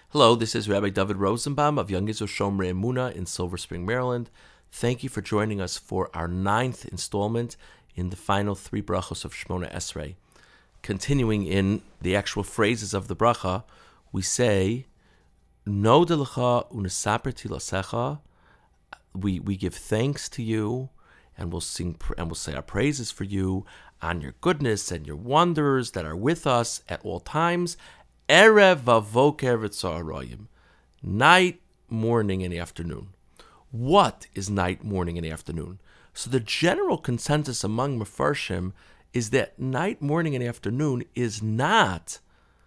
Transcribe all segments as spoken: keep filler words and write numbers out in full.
Hello, this is Rabbi David Rosenbaum of Young Israel Shomrei Emunah in Silver Spring, Maryland. Thank you for joining us for our ninth installment in the final three brachos of Shmona Esrei. Continuing in the actual phrases of the bracha, we say, Nod lecha unesaper tilasecha. We we give thanks to you, and we'll sing and we'll say our praises for you on your goodness and your wonders that are with us at all times. Erev vavoker v'tzaroyim, night, morning, and afternoon. What is night, morning, and afternoon? So the general consensus among Mefarshim is that night, morning, and afternoon is not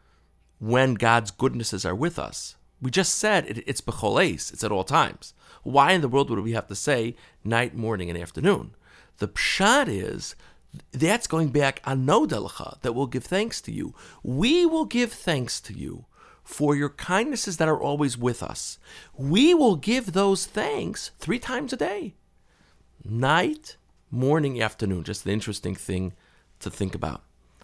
when God's goodnesses are with us. We just said it, it's b'chol eis, it's at all times. Why in the world would we have to say night, morning, and afternoon? The pshat is, that's going back on Nod lecha, that we'll give thanks to you. We will give thanks to you for your kindnesses that are always with us. We will give those thanks three times a day. Night, morning, afternoon. Just an interesting thing to think about.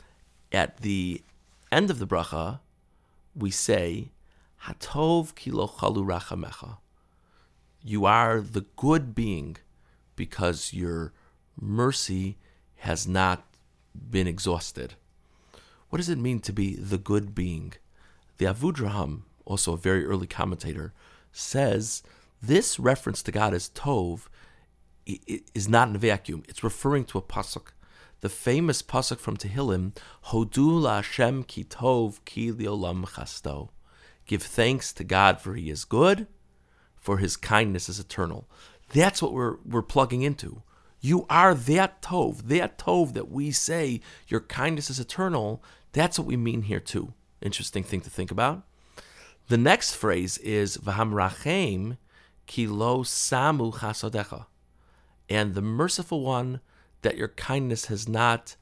At the end of the bracha, we say, Hatov ki lo chalu rachamecha. You are the good being because your mercy has not been exhausted. What does it mean to be the good being? The Avudraham, also a very early commentator, says this reference to God as Tov is not in a vacuum. It's referring to a pasuk, the famous pasuk from Tehillim, Hodu LaHashem ki tov ki liolam chasto. Give thanks to God for He is good, for His kindness is eternal. That's what we're we're plugging into. You are that Tov, that Tov that we say your kindness is eternal. That's what we mean here too. Interesting thing to think about. The next phrase is V'hamrachem ki lo samu chasodecha, and the merciful one that your kindness has not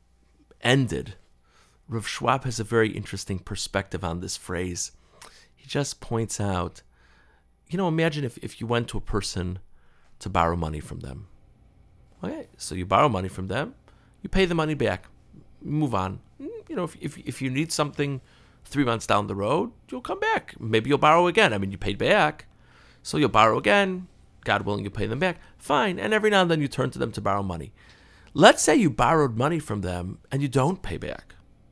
ended. Rav Schwab has a very interesting perspective on this phrase. He just points out, you know, imagine if, if you went to a person to borrow money from them. Okay, so you borrow money from them, you pay the money back, move on. You know, if, if if you need something three months down the road, you'll come back. Maybe you'll borrow again. I mean, you paid back, so you'll borrow again. God willing, you pay them back. Fine. And every now and then you turn to them to borrow money. Let's say you borrowed money from them and you don't pay back.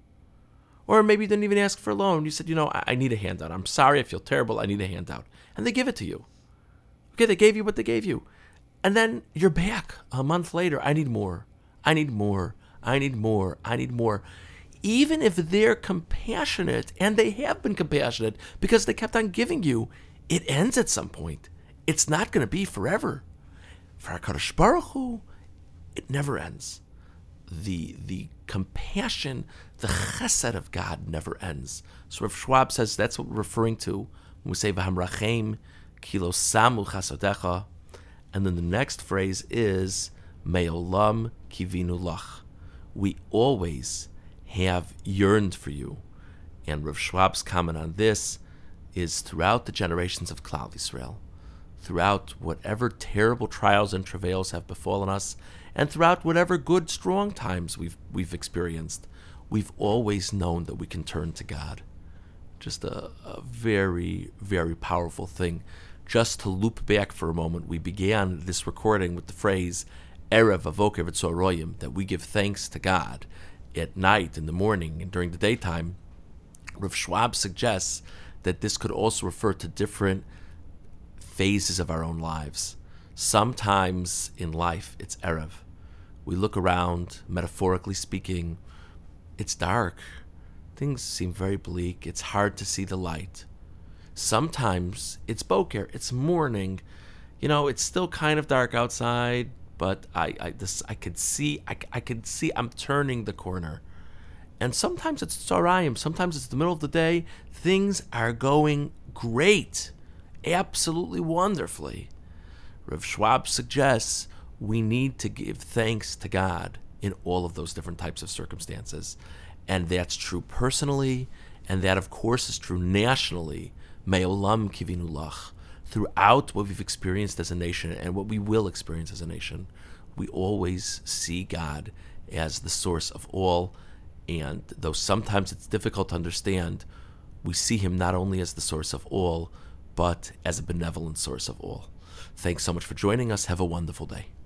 Or maybe you didn't even ask for a loan. You said, you know, I, I need a handout. I'm sorry, I feel terrible. I need a handout. And they give it to you. Okay, they gave you what they gave you. And then you're back a month later. I need more. I need more. I need more. I need more. Even if they're compassionate, and they have been compassionate because they kept on giving you, it ends at some point. It's not going to be forever. For HaKadosh Baruch Hu, it never ends. The the compassion, the chesed of God never ends. So Rav Schwab says that's what we're referring to when we say V'hamrachem ki lo samu chasodecha. And then the next phrase is Me'olam kivinu lach. We always have yearned for you. And Rav Schwab's comment on this is throughout the generations of Klal Yisrael, throughout whatever terrible trials and travails have befallen us, and throughout whatever good, strong times we've we've experienced, we've always known that we can turn to God. Just a, a very, very powerful thing. Just to loop back for a moment, we began this recording with the phrase Erev vavoker v'tzaroyim, that we give thanks to God at night, in the morning, and during the daytime. Rav Schwab suggests that this could also refer to different phases of our own lives. Sometimes in life, it's Erev. We look around, metaphorically speaking, it's dark. Things seem very bleak. It's hard to see the light. Sometimes it's boker, it's morning. You know, it's still kind of dark outside, but I, I, this, I could see, I, I could see, I'm turning the corner. And sometimes it's tzarayim. Sometimes it's the middle of the day. Things are going great, absolutely wonderfully. Rav Schwab suggests we need to give thanks to God in all of those different types of circumstances, and that's true personally, and that, of course, is true nationally. Me'olam kivinu lach. Throughout what we've experienced as a nation and what we will experience as a nation, we always see God as the source of all. And though sometimes it's difficult to understand we see him not only as the source of all, but as a benevolent source of all. Thanks so much for joining us. Have a wonderful day.